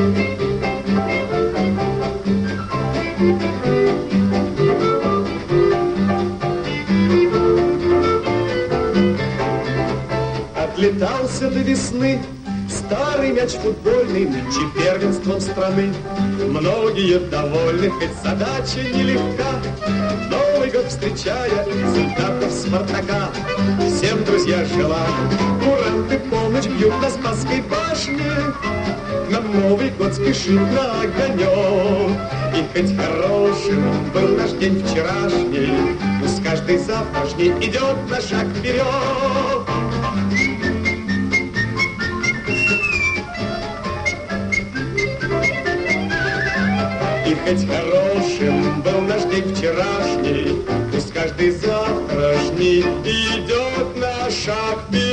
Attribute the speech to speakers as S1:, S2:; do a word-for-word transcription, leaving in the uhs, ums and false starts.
S1: Отлетался до весны старый мяч футбольный, нынче первенством страны. Многие довольны, хоть задача нелегка. Новый год встречая солдатов Спартака, всем, друзья, желаю, куранты полночь бьют на Спасской башне. Нам Новый год спешит на огонек. И хоть хорошим был наш день вчерашний, пусть каждый завтрашний идет на шаг вперед. И хоть хорошим был наш день вчерашний, пусть каждый завтрашний идет на шаг вперед.